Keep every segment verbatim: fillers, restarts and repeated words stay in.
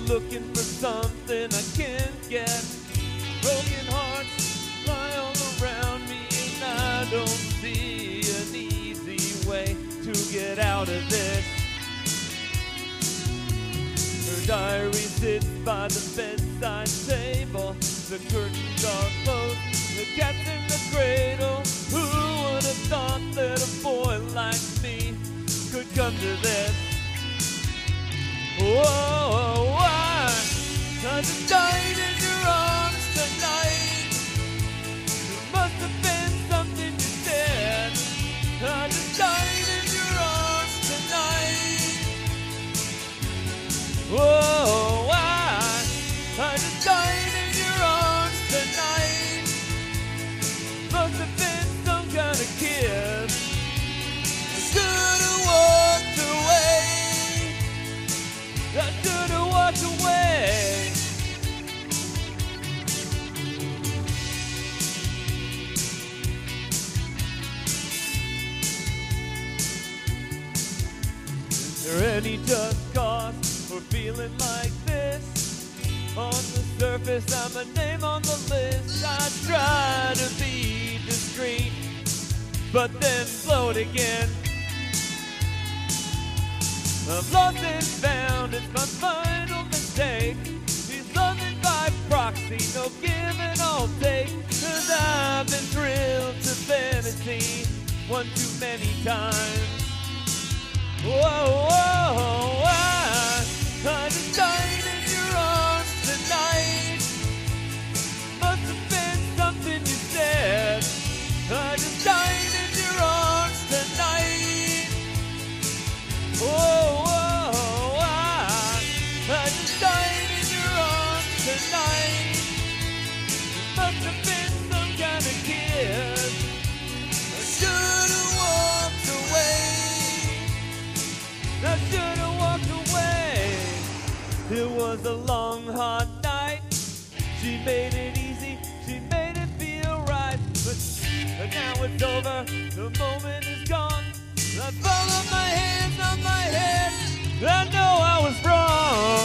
looking for something I can't get. Broken hearts lie all around me, and I don't see an easy way to get out of this. Her diary sits by the bedside table. The curtains are closed, the cat's in the cradle. Who would have thought that a boy like me could come to this? Whoa, why? I just died in your arms tonight. It must have been something you said. I just died in your arms tonight. Whoa, why? I just died in your arms tonight. Must have been some kind of kiss. I could have walked away. I should have walked away. Is there any just cause for feeling like this? On the surface, I'm a name on the list. I try to be discreet, but then float again. I've lost and found, it's my final mistake. She's loving by proxy, no give and I'll take. Cause I've been thrilled to fantasy one too many times. Whoa, whoa, I, I just died in your arms tonight. Must have been something you said. I just died in your arms tonight. Whoa, whoa, I, I just died in your arms tonight. It must have been some kind of kiss. I should have walked away. I should have walked away. It was a long, hot night. She made it easy, she made it feel right. But, but now it's over, the moment is gone. I follow my hands on my head. I know I was wrong.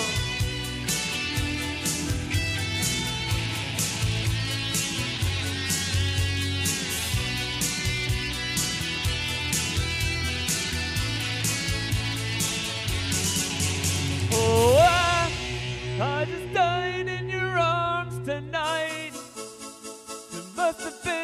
Oh, I, I just died in your arms tonight. It must have been